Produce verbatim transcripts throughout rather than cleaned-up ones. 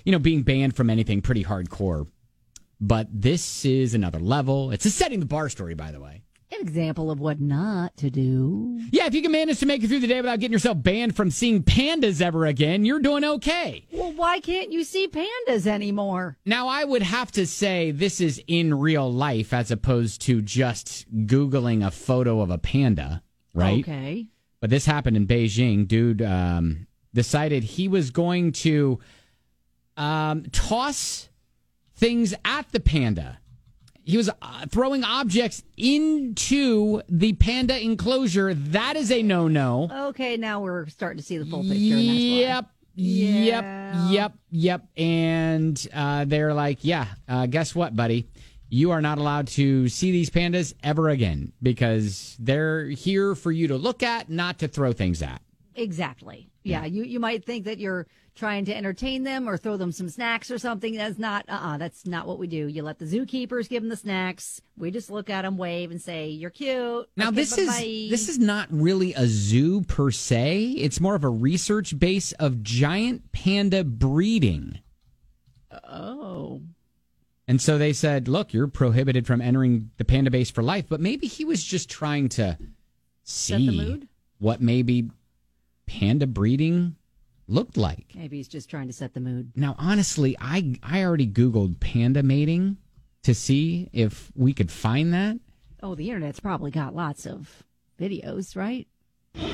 you know, being banned from anything pretty hardcore. But this is another level. It's a setting the bar story, by the way. An example of what not to do. Yeah, if you can manage to make it through the day without getting yourself banned from seeing pandas ever again, you're doing okay. Well, why can't you see pandas anymore? Now, I would have to say this is in real life as opposed to just Googling a photo of a panda, right? Okay. But this happened in Beijing. Dude um, decided he was going to um, toss things at the panda. He was uh, throwing objects into the panda enclosure. That is a no-no. Okay, now we're starting to see the full picture. Yep, yeah. yep, yep, yep. And uh, they're like, yeah, uh, guess what, buddy? You are not allowed to see these pandas ever again because they're here for you to look at, not to throw things at. Exactly. Yeah, you, you might think that you're trying to entertain them or throw them some snacks or something. That's not, uh-uh, that's not what we do. You let the zookeepers give them the snacks. We just look at them, wave, and say, you're cute. Now, okay, this bye-bye. is this is not really a zoo per se. It's more of a research base of giant panda breeding. Oh. And so they said, look, you're prohibited from entering the panda base for life. But maybe he was just trying to Set the see mood? what maybe panda breeding looked like. Maybe he's just trying to set the mood. Now, honestly, I I already Googled panda mating to see if we could find that. Oh, the internet's probably got lots of videos, right? Oh.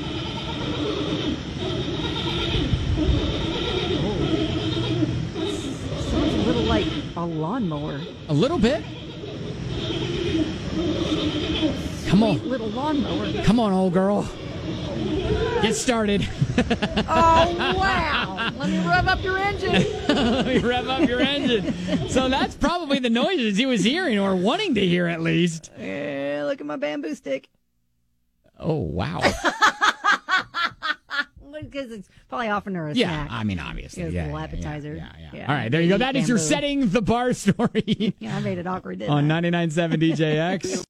Sounds a little like a lawnmower. A little bit. Come on. Sweet little lawnmower. Come on, old girl. Get started. Oh, wow. Let me rev up your engine. Let me rev up your engine. So that's probably the noises he was hearing or wanting to hear at least. Yeah, look at my bamboo stick. Oh, wow. Because it's probably offering her a Yeah, snack. I mean, obviously. It's Yeah, a little yeah, appetizer. Yeah, yeah, yeah. Yeah. All right, there you go. That is your Bamboo. setting the bar story. Yeah, I made it awkward, didn't I? On ninety-nine point seven D J X.